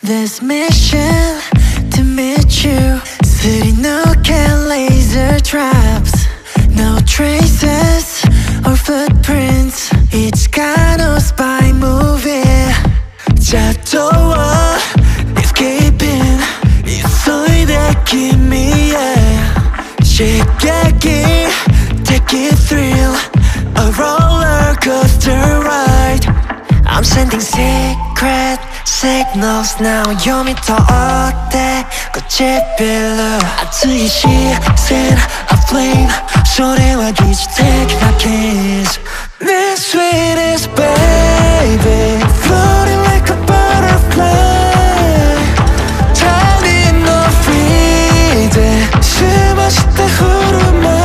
This mission to meet you 스리누게 laser traps. No traces or footprints. It's kind of spy movie. 자도와 escaping 있어야 기미에 시각이 take it thrill. A roller coaster ride. I'm sending secret signals now. 요미터 어때 꽃이 빌려 아트의 시선 a flame 소리와 기지 take my kiss. The sweetest baby floating like a butterfly. 달린 너 freedom 숨어 쉬다 흐르마.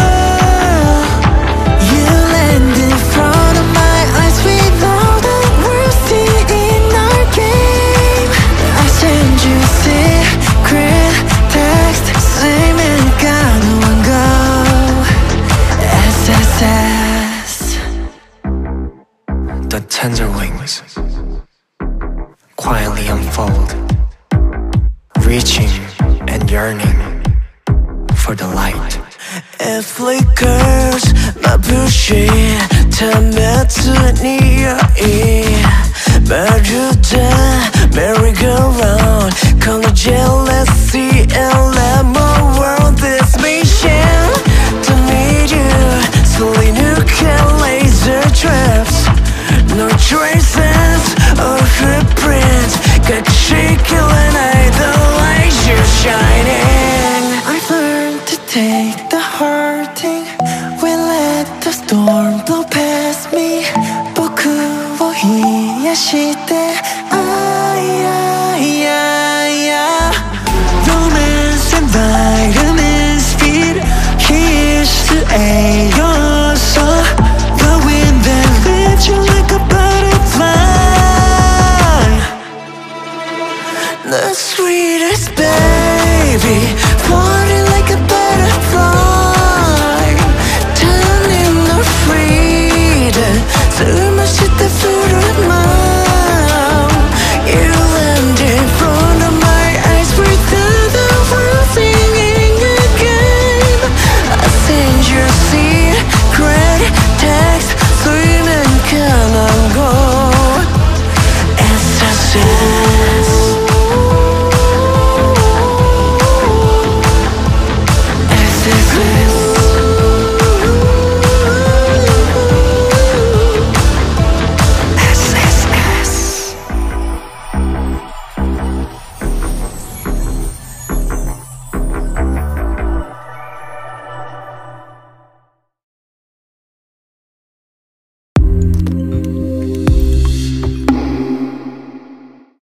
You land in front of my eyes with all the world seeing our game. I send you secret text 쓰면 가능한 거 SSS. The tender wings quietly unfold, reaching and yearning for the light. It flickers 마부시 탐했던 이야기 마르다 merry-go-round color jealousy and lemon world. This mission to meet you slowly nuke laser traps. No traces or footprints 같이 killing the light you're shining. I've learned to take the hurting. We let the storm blow past me. 僕を癒してRomance and vitamin speed. Here's to A